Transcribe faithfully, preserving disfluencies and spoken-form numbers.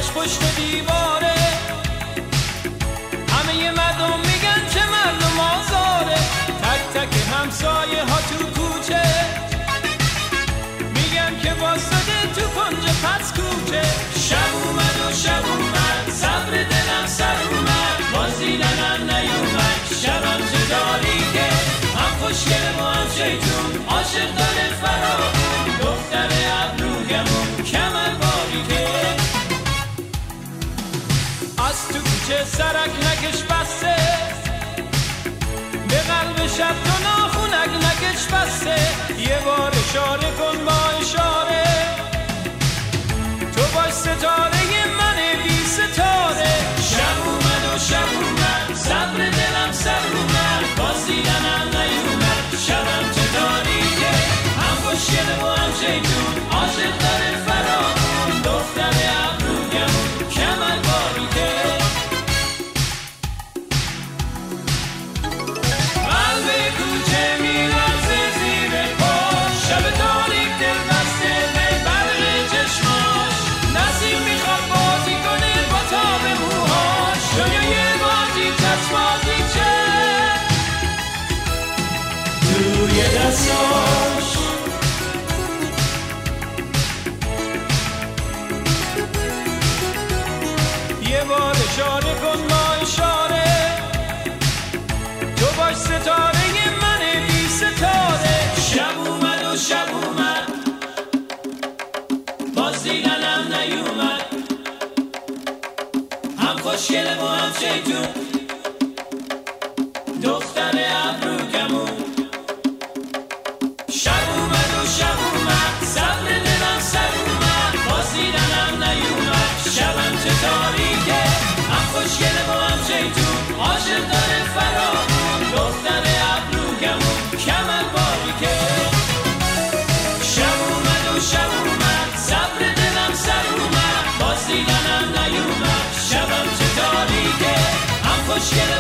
خودش پشت دیواره، همه مردم میگن که مردم آزاره، تک تک همسایه ها تو کوچه میگن که واسده تو کنج پس کوچه. شب اومد و شب اومد، صبر دلم سر اومد، باز دیدنم نیومد، شبم تو داری که هم خوشگله و هم شیطون، عاشق داره فراغون، دختر ابروگمون کمر باریکه. از تو کوچه سرک نکش بسته، به قلب شب تو ناخونک نکش بسته، یه بار اشاره کن با اشاره، تو باش ستاره من بی ستاره. شب اومد و شب اومد، صبر دلم سر اومد، باز دیدنم نیومد، شبم تو داری که هم خوشگله و هم شیطون، عاشق داره فراغون، دختر ابروگمون کمر باریکه. قلب کوچه میلرزه زیر پاش، شب تاریک دل بسته به برق چشماش، نسیم میخواد بازی کنه با تاب موهاش، دنیای بازی چشم بازی چه توی دستاش. یه بار اشاره کن با اشاره، تو باش ستاره من بی ستاره. شب اومد و شب اومد، باز دیدنم نیومد، هم خوشگله و هم شیطون، دختر ابروگمون. شب اومد و شب اومد، صبر دلم سر اومد، باز دیدنم نیومد، شبم چه تاریکه، هم خوشگله و هم شیطون، عاشق داره فراغون، دختر ابروگمون کمر باریکه. شب اومد و شب اومد، صبر دلم سر اومد، باز دیدنم نیومد، شبم چه تاریکه، هم خوشگله